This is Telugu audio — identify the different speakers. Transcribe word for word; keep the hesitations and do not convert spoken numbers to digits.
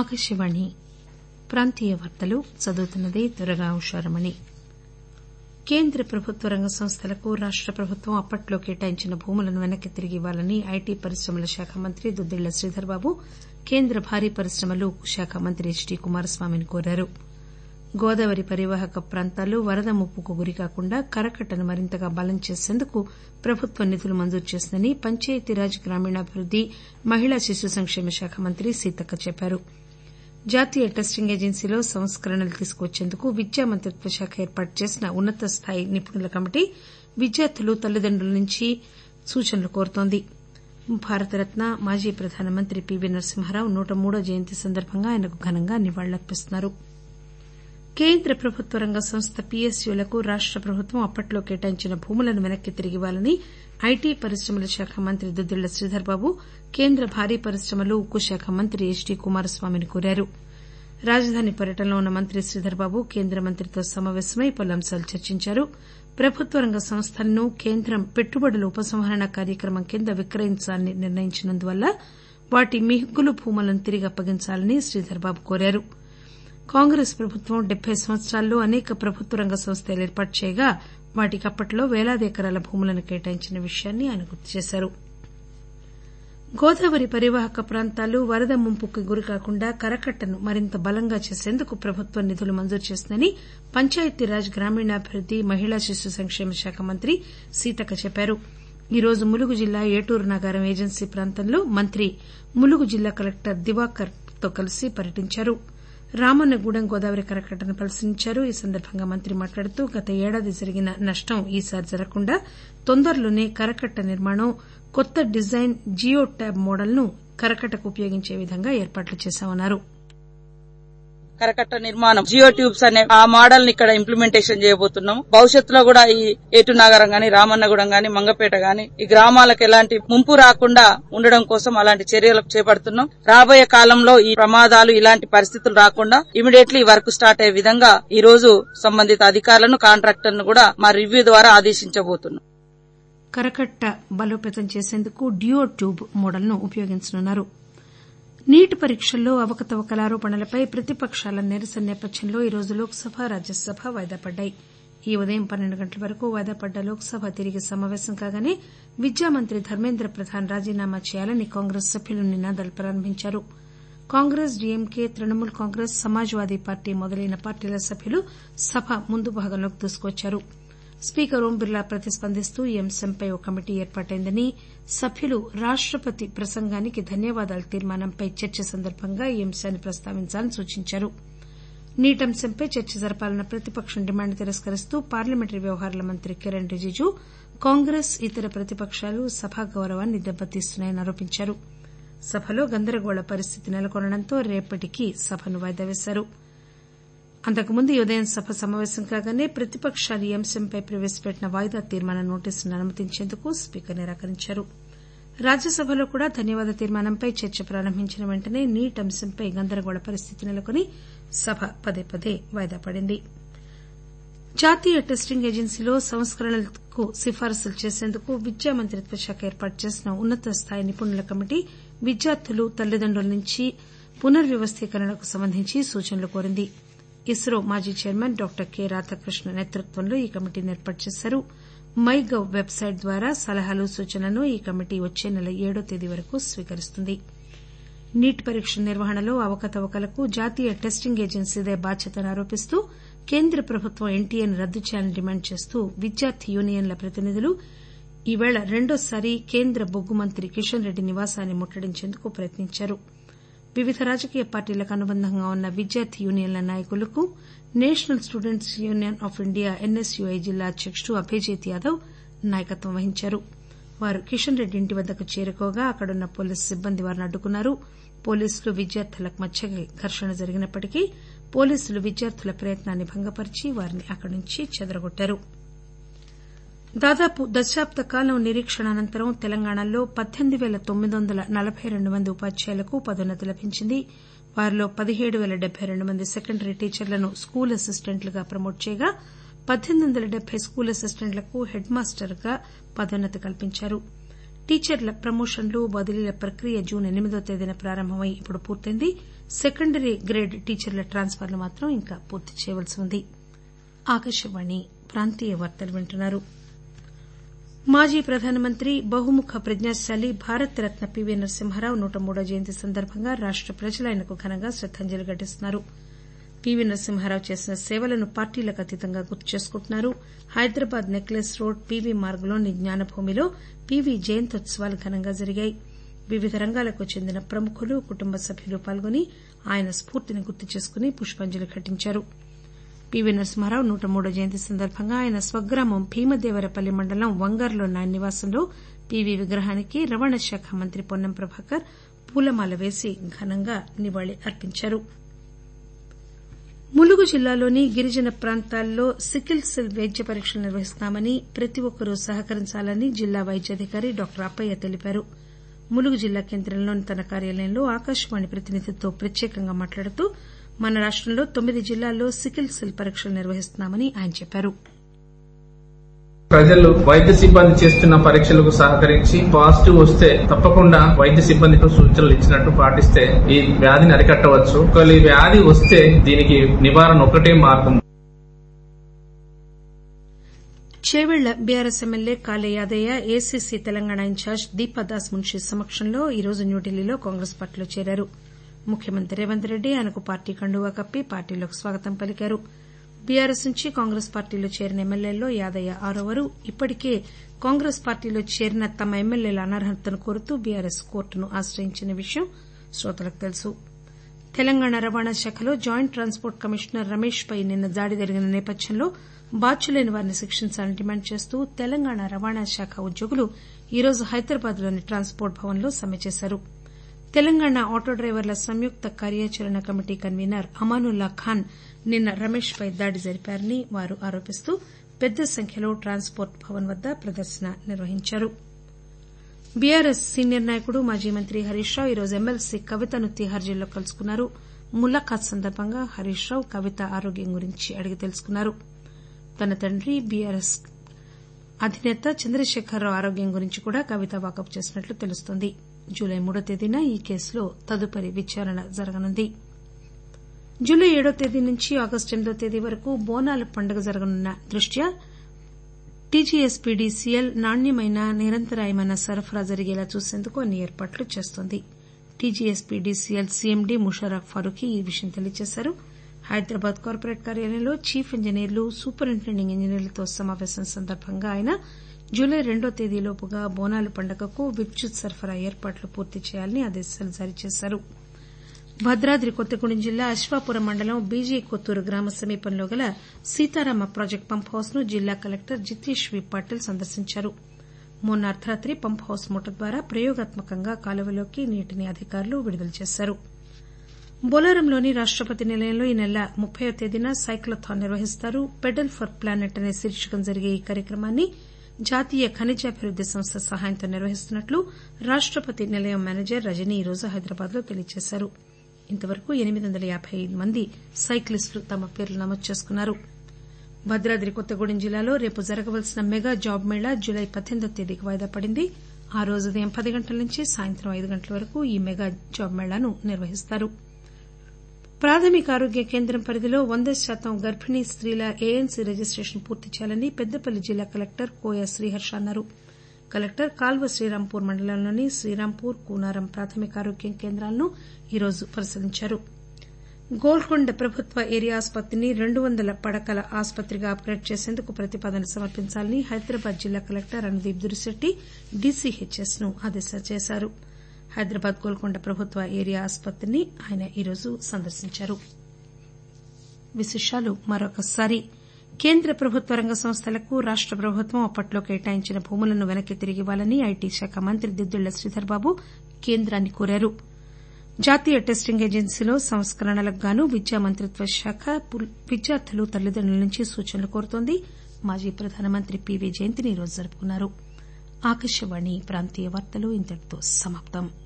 Speaker 1: ఆకాశవాణి ప్రాంతీయ వార్తలు చదువుతున్నది దుర్గా ఉషారమణి. కేంద్ర ప్రభుత్వ రంగ సంస్థలకు రాష్ట ప్రభుత్వం అప్పట్లో కేటాయించిన భూములను వెనక్కి తిరిగి ఇవ్వాలని ఐటీ పరిశ్రమల శాఖ మంత్రి దుద్దిళ్ల శ్రీధర్బాబు కేంద్ర భారీ పరిశ్రమలు శాఖ మంత్రి హెచ్ డి కుమారస్వామిని కోరారు. గోదావరి పరివాహక ప్రాంతాలు వరద ముప్పుకు గురికాకుండా కరకట్టను మరింతగా బలం చేసేందుకు ప్రభుత్వం నిధులు మంజూరు చేసిందని పంచాయతీరాజ్ గ్రామీణాభివృద్ది మహిళా శిశు సంక్షేమ శాఖ మంత్రి సీతక్క చెప్పారు. జాతీయ టెస్టింగ్ ఏజెన్సీలో సంస్కరణలు తీసుకువచ్చేందుకు విద్యా మంత్రిత్వ శాఖ ఏర్పాటు చేసిన ఉన్నత స్థాయి నిపుణుల కమిటీ విద్యార్థులు తల్లిదండ్రుల నుంచి సూచనలు కోరుతోంది. భారతరత్న మాజీ ప్రధానమంత్రి పీవీ నరసింహారావు నూట మూడో జయంతి సందర్భంగా ఆయనకు ఘనంగా నివాళులర్పిస్తున్నారు. కేంద్ర ప్రభుత్వ రంగ సంస్థ పీఎస్యూలకు రాష్ట ప్రభుత్వం అప్పట్లో కేటాయించిన భూములను వెనక్కి తిరిగి ఇవ్వాలని ఐటీ పరిశ్రమల శాఖ మంత్రి దుద్దిళ్ల శ్రీధర్బాబు కేంద్ర భారీ పరిశ్రమలు ఉక్కు శాఖ మంత్రి హెచ్ డి కుమారస్వామిని కోరారు. రాజధాని పర్యటనలో ఉన్న మంత్రి శ్రీధర్బాబు కేంద్ర మంత్రితో సమావేశమై పలు అంశాలు చర్చించారు. ప్రభుత్వ రంగ సంస్థలను కేంద్రం పెట్టుబడుల ఉపసంహరణ కార్యక్రమం కింద విక్రయించాలని నిర్ణయించినందువల్ల వాటి మిగులు భూములను తిరిగి అప్పగించాలని శ్రీధర్బాబు కోరారు. కాంగ్రెస్ ప్రభుత్వం డెబ్బై సంవత్సరాల్లో అనేక ప్రభుత్వ రంగ సంస్థలు ఏర్పాటు చేయగా వాటికి అప్పట్లో పేలాది ఎకరాల భూములను కేటాయించిన విషయాన్ని ఆయన గుర్తు చేశారు. గోదావరి పరివాహక ప్రాంతాలు వరద ముంపుకు గురికాకుండా కరకట్టను మరింత బలంగా చేసేందుకు ప్రభుత్వం నిధులు మంజూరు చేసిందని పంచాయతీరాజ్ గ్రామీణాభివృద్ది మహిళా శిశు సంక్షేమ శాఖ మంత్రి సీతక్క చెప్పారు. ఈ రోజు ములుగు జిల్లా ఏటూరు నాగారం ఏజెన్సీ ప్రాంతంలో మంత్రి ములుగు జిల్లా కలెక్టర్ దివాకర్ తో కలిసి పర్యటించారు. రామన్నగూడెం గోదావరి కరకట్టను పరిశీలించారు. ఈ సందర్భంగా మంత్రి మాట్లాడుతూ గత ఏడాది జరిగిన నష్టం ఈసారి జరగకుండా తొందరలోనే కరకట్ట నిర్మాణం కొత్త డిజైన్ జియో ట్యాబ్ మోడల్ ను కరకట్టకు ఉపయోగించే విధంగా ఏర్పాట్లు చేశామన్నారు.
Speaker 2: కరకట్ట నిర్మాణం జియో ట్యూబ్స్ అనే ఆ మోడల్ ని ఇక్కడ ఇంప్లిమెంటేషన్ చేయబోతున్నాం. భవిష్యత్తులో కూడా ఈ ఏటు నాగారం గాని రామన్నగూడెం గాని మంగపేట గాని ఈ గ్రామాలకు ఎలాంటి ముంపు రాకుండా ఉండడం కోసం అలాంటి చర్యలు చేపడుతున్నాం. రాబోయే కాలంలో ఈ ప్రమాదాలు ఇలాంటి పరిస్థితులు రాకుండా ఇమీడియట్లీ వర్క్ స్టార్ట్ అయ్యే విధంగా ఈ రోజు సంబంధిత అధికారులను కాంట్రాక్టర్ను కూడా మా రివ్యూ ద్వారా ఆదేశించబోతున్నాం.
Speaker 1: కరకట్ట బలోపేతం చేసేందుకు డ్యూయో ట్యూబ్ మోడల్ ను ఉపయోగించనున్నారు. నీట్ పరీక్షల్లో అవకతవకల ఆరోపణలపై ప్రతిపక్షాల నిరసన నేపథ్యంలో ఈరోజు లోక్సభ రాజ్యసభ వాయిదా పడ్డాయి. ఈ ఉదయం పన్నెండు గంటల వరకు వాయిదా పడ్డ లోక్సభ తిరిగి సమావేశం కాగానే విద్యామంత్రి ధర్మేంద్ర ప్రధాన్ రాజీనామా చేయాలని కాంగ్రెస్ సభ్యులు నినాదాలు ప్రారంభించారు. కాంగ్రెస్ డీఎంకే తృణమూల్ కాంగ్రెస్ సమాజ్వాదీ పార్టీ మొదలైన పార్టీల సభ్యులు సభ ముందు భాగంలోకి దూసుకువచ్చారు. స్పీకర్ ఓం బిర్లా ప్రతిస్పందిస్తూ ఈ అంశంపై ఓ కమిటీ ఏర్పాటైందని సభ్యులు రాష్టపతి ప్రసంగానికి ధన్యవాదాల తీర్మానంపై చర్చ సందర్భంగా ఈ అంశాన్ని ప్రస్తావించాలని సూచించారు. నీట్ అంశంపై చర్చ జరపాలన్న ప్రతిపక్షం డిమాండ్ తిరస్కరిస్తూ పార్లమెంటరీ వ్యవహారాల మంత్రి కిరణ్ రిజిజు కాంగ్రెస్ ఇతర ప్రతిపక్షాలు సభా గౌరవాన్ని దెబ్బతీస్తున్నాయని ఆరోపించారు. సభలో గందరగోళ పరిస్థితి నెలకొనడంతో రేపటికి సభను వాయిదా వేశారు. అంతకుముందు ఈ ఉదయం సభ సమావేశం కాగానే ప్రతిపక్షాలు ఈ అంశంపై ప్రవేశపెట్టిన వాయిదా తీర్మాన నోటీసును అనుమతించేందుకు స్పీకర్ నిరాకరించారు. రాజ్యసభలో కూడా ధన్యవాద తీర్మానంపై చర్చ ప్రారంభించిన వెంటనే నీట్ అంశంపై గందరగోళ పరిస్థితి నెలకొని సభ పదే పదే వాయిదా పడింది. జాతీయ టెస్టింగ్ ఏజెన్సీలో సంస్కరణలకు సిఫారసులు చేసేందుకు విద్యా మంత్రిత్వ శాఖ ఏర్పాటు చేసిన ఉన్నత స్థాయి నిపుణుల కమిటీ విద్యార్థులు తల్లిదండ్రుల నుంచి పునర్వ్యవస్థీకరణకు సంబంధించి సూచనలు కోరింది. ఇస్రో మాజీ చైర్మన్ డాక్టర్ కె రాధాకృష్ణ నేతృత్వంలో ఈ కమిటీని ఏర్పాటు చేశారు. మై గవ్ వెబ్సైట్ ద్వారా సలహాలు సూచనలను ఈ కమిటీ వచ్చే నెల ఏడో తేదీ వరకు స్వీకరిస్తుంది. నీట్ పరీక్ష నిర్వహణలో అవకతవకలకు జాతీయ టెస్టింగ్ ఏజెన్సీదే బాధ్యతను ఆరోపిస్తూ కేంద్ర ప్రభుత్వం ఎన్టీఏను రద్దు చేయాలని డిమాండ్ చేస్తూ విద్యార్థి యూనియన్ల ప్రతినిధులు ఈవేళ రెండోసారి కేంద్ర బొగ్గు మంత్రి కిషన్ రెడ్డి నివాసాన్ని ముట్టడించేందుకు ప్రయత్నించారు. వివిధ రాజకీయ పార్టీలకు అనుబంధంగా ఉన్న విద్యార్థి యూనియన్ల నాయకులకు National Students Union of India NSUI జిల్లా అధ్యకుడు అభిజిత్ యాదవ్ నాయకత్వం వహించారు. వారు కిషన్ రెడ్డి ఇంటి వద్దకు చేరుకోగా అక్కడున్న పోలీసు సిబ్బంది వారిని అడ్డుకున్నారు. పోలీసులు విద్యార్థుల మధ్య ఘర్షణ జరిగినప్పటికీ పోలీసులు విద్యార్థుల ప్రయత్నాన్ని భంగపరిచి వారిని అక్కడి నుంచి చెదరగొట్టారు. దాదాపు దశాబ్ద కాలం నిరీక్షణ అనంతరం తెలంగాణలో పద్దెనిమిది పేల తొమ్మిది వందల నలబై రెండు మంది ఉపాధ్యాయులకు పదోన్నతి లభించింది. వారిలో పదిహేడు పేల డెబ్బై రెండు మంది సెకండరీ టీచర్లను స్కూల్ అసిస్టెంట్లుగా ప్రమోట్ చేయగా పద్దెనిమిది వందల డెబ్బై స్కూల్ అసిస్టెంట్లకు హెడ్ మాస్టర్గా పదోన్నతి కల్పించారు. టీచర్ల ప్రమోషన్లు బదిలీల ప్రక్రియ జూన్ ఎనిమిదో తేదీన ప్రారంభమై ఇప్పుడు పూర్తయింది. సెకండరీ గ్రేడ్ టీచర్ల ట్రాన్స్ఫర్లు మాత్రం ఇంకా పూర్తి చేయవలసి ఉంది. ఆకాశవాణి ప్రాంతీయ వార్తలు వింటున్నారు. మాజీ ప్రధానమంత్రి బహుముఖ ప్రజ్ఞాశాలి భారతరత్న పీవీ నరసింహారావు నూట మూడో జయంతి సందర్భంగా రాష్ట ప్రజలు ఆయనకు ఘనంగా శ్రద్దాంజలి ఘటిస్తున్నారు. పీవీ నరసింహారావు చేసిన సేవలను పార్టీలకు అతీతంగా గుర్తు చేసుకుంటున్నారు. హైదరాబాద్ నెక్లెస్ రోడ్ పీవీ మార్గులోని జ్ఞానభూమిలో పీవీ జయంత్యుత్సవాలు ఘనంగా జరిగాయి. వివిధ రంగాలకు చెందిన ప్రముఖులు కుటుంబ సభ్యులు పాల్గొని ఆయన స్పూర్తిని గుర్తు చేసుకుని పుష్పాంజలి ఘటించారు. పీవీ నరసింహారావు నూట మూడో జయంతి సందర్భంగా ఆయన స్వగ్రామం భీమదేవరపల్లి మండలం వంగారులోని ఆయన నివాసంలో పీవీ విగ్రహానికి రవాణా శాఖ మంత్రి పొన్నం ప్రభాకర్ పూలమాల వేసి ఘనంగా నివాళి అర్పించారు. ములుగు జిల్లాలోని గిరిజన ప్రాంతాల్లో సికిల్ సెల్ వైద్య పరీక్షలు నిర్వహిస్తున్నామని ప్రతి ఒక్కరూ సహకరించాలని జిల్లా వైద్యాధికారి డాక్టర్ అప్పయ్య తెలిపారు. ములుగు జిల్లా కేంద్రంలోని తన కార్యాలయంలో ఆకాశవాణి ప్రతినిధితో ప్రత్యేకంగా మాట్లాడుతూ మన రాష్టంలో తొమ్మిది జిల్లాల్లో సికిల్ సెల్ పరీక్షలు నిర్వహిస్తున్నామని ఆయన చెప్పారు.
Speaker 3: ప్రజలు వైద్య సిబ్బంది చేస్తున్న పరీక్షలకు సహకరించి పాజిటివ్ వస్తే తప్పకుండా వైద్య సిబ్బందికి సూచనలు ఇచ్చినట్టు పాటిస్తే ఈ వ్యాధిని అరికట్టవచ్చు. ఒకవేళ ఈ వ్యాధి వస్తే దీనికి నివారణ ఒకటే మార్గం.
Speaker 1: Chevella BRS MLA Kale Yadaiah ACC Telangana in charge Deepa Das సమక్షంలో ఈరోజు న్యూఢిల్లీలో కాంగ్రెస్ పార్టీలో చేరారు. ముఖ్యమంత్రి రేవంత్ రెడ్డి ఆయనకు పార్టీ కండువా కప్పి పార్టీలోకి స్వాగతం పలికారు. బీఆర్ఎస్ నుంచి కాంగ్రెస్ పార్టీలో చేరిన ఎమ్మెల్యేల్లో యాదయ్య ఆరోవరు. ఇప్పటికే కాంగ్రెస్ పార్టీలో చేరిన తమ ఎమ్మెల్యేల అనర్హతను కోరుతూ బీఆర్ఎస్ కోర్టును ఆశ్రయించిన విషయం శ్రోతలకు తెలుసు. తెలంగాణ రవాణా శాఖలో జాయింట్ ట్రాన్స్పోర్ట్ కమిషనర్ రమేష్ పై నిన్న దాడి జరిగిన నేపథ్యంలో బాధ్యులైన వారిని శిక్షించాలని డిమాండ్ చేస్తూ తెలంగాణ రవాణా శాఖ ఉద్యోగులు ఈరోజు హైదరాబాద్ లోని ట్రాన్స్పోర్ట్ భవన్ లో సమ్మె చేశారు. తెలంగాణ ఆటో డ్రైవర్ల సంయుక్త కార్యాచరణ కమిటీ కన్వీనర్ అమానుల్లా ఖాన్ నిన్న రమేష్ పై దాడి జరిపారని వారు ఆరోపిస్తూ పెద్ద సంఖ్యలో ట్రాన్స్పోర్ట్ భవన్ వద్ద ప్రదర్శన నిర్వహించారు. బీఆర్ఎస్ సీనియర్ నాయకుడు మాజీ మంత్రి హరీష్ రావు ఈరోజు ఎమ్మెల్సీ కవితను తిహార్ జైల్లో కలుసుకున్నారు. ములాఖాత్ సందర్భంగా హరీష్ రావు కవిత ఆరోగ్యం గురించి అడిగి తెలుసుకున్నారు. తన తండ్రి బీఆర్ఎస్ అధినేత చంద్రశేఖరరావు ఆరోగ్యం గురించి కూడా కవిత వాకబు చేసినట్లు తెలుస్తోంది. జూలై మూడో తేదీన ఈ కేసులో తదుపరి విచారణ జరగనుంది. జూలై ఏడో తేదీ నుంచి ఆగస్టు ఎనిమిదో తేదీ వరకు బోనాల పండుగ జరగనున్న దృష్ట్యా టీజీఎస్పీడీసీఎల్ నాణ్యమైన నిరంతరాయమైన సరఫరా జరిగేలా చూసేందుకు అన్ని ఏర్పాట్లు చేస్తోంది. టీజీఎస్పీడీసీఎల్ సీఎండీ ముషర్రఫ్ ఫరూఖీ ఈ విషయం తెలియజేశారు. హైదరాబాద్ కార్పొరేట్ కార్యాలయంలో చీఫ్ ఇంజనీర్లు సూపరింటెండింగ్ ఇంజనీర్లతో సమావేశం సందర్భంగా ఆయన జూలై రెండో తేదీలోపుగా బోనాల పండుగకు విద్యుత్ సరఫరా ఏర్పాట్లు పూర్తి చేయాలని ఆదేశాలు జారీ చేశారు. భద్రాద్రి కొత్తగూడెం జిల్లా అశ్వాపురం మండలం బీజీ కొత్తూరు గ్రామ సమీపంలో గల సీతారామ ప్రాజెక్టు పంప్ హౌస్ ను జిల్లా కలెక్టర్ జితేష్ వి పాటిల్ సందర్శించారు. మొన్న అర్దరాత్రి పంప్ హౌస్ మోటార్ ద్వారా ప్రయోగాత్మకంగా కాలువలోకి నీటిని అధికారులు విడుదల చేశారు. బొలారంలోని రాష్టపతి నిలయంలో ఈ నెల ముప్పైవ తేదీన సైక్లోథాన్ నిర్వహిస్తారు. పెడల్ ఫర్ ప్లానెట్ అనే శీర్షికన జరిగే ఈ కార్యక్రమాన్ని జాతీయ ఖనిజాభివృద్ది సంస్థ సహాయంతో నిర్వహిస్తున్నట్లు రాష్టపతి నిలయం మేనేజర్ రజని ఈరోజు హైదరాబాద్ లో తెలియజేశారు. ఇంతవరకు ఎనిమిది వందల యాబై ఐదు మంది సైక్లిస్టులు తమ పేర్లు నమోదు చేసుకున్నారు. భద్రాద్రి కొత్తగూడెం జిల్లాలో రేపు జరగవలసిన మెగా జాబ్ మేళా జూలై పద్దెనిమిదో తేదీకి వాయిదా పడింది. ఆ రోజు ఉదయం పది గంటల నుంచి సాయంత్రం ఐదు గంటల వరకు ఈ మెగా జాబ్ మేళాను నిర్వహిస్తారు. ప్రాథమిక ఆరోగ్య కేంద్రం పరిధిలో వంద శాతం గర్భిణీ స్త్రీల ఏఎన్సీ రిజిస్టేషన్ పూర్తి చేయాలని పెద్దపల్లి జిల్లా కలెక్టర్ కోయ శ్రీహర్ష అన్నారు. కలెక్టర్ కాల్వ శ్రీరాంపూర్ మండలంలోని శ్రీరాంపూర్ కూనారం ప్రాథమిక ఆరోగ్య కేంద్రాలను ఈరోజు పరిశీలించారు. గోల్కొండ ప్రభుత్వ ఏరియా ఆసుపత్రిని రెండు వందల పడకల ఆసుపత్రిగా అప్గ్రేడ్ చేసేందుకు ప్రతిపాదన సమర్పించాలని హైదరాబాద్ జిల్లా కలెక్టర్ అనుదీప్ దురిశెట్టి డీసీహెచ్ఎస్ ను ఆదేశాలు చేశారు. హైదరాబాద్ గోల్కొండ ప్రభుత్వ ఏరియా ఆసుపత్రిని ఆయన ఈరోజు సందర్శించారు. విశేషాలు మరొకసారి కేంద్ర ప్రభుత్వ రంగ సంస్థలకు రాష్ట ప్రభుత్వం అప్పట్లో కేటాయించిన భూములను వెనక్కి తిరిగి ఇవ్వాలని ఐటీ శాఖ మంత్రి దిద్దుళ్ల శ్రీధర్ బాబు కేంద్రాన్ని కోరారు. జాతీయ టెస్టింగ్ ఏజెన్సీలో సంస్కరణలకు గాను విద్యా మంత్రిత్వ శాఖ విద్యార్థులు తల్లిదండ్రుల నుంచి సూచనలు కోరుతోంది. మాజీ ప్రధానమంత్రి పీవీ జయంతిని ఈరోజు జరుపుకున్నారు. ఆకాశవాణి ప్రాంతీయ వార్తలు ఇంతటితో సమాప్తం.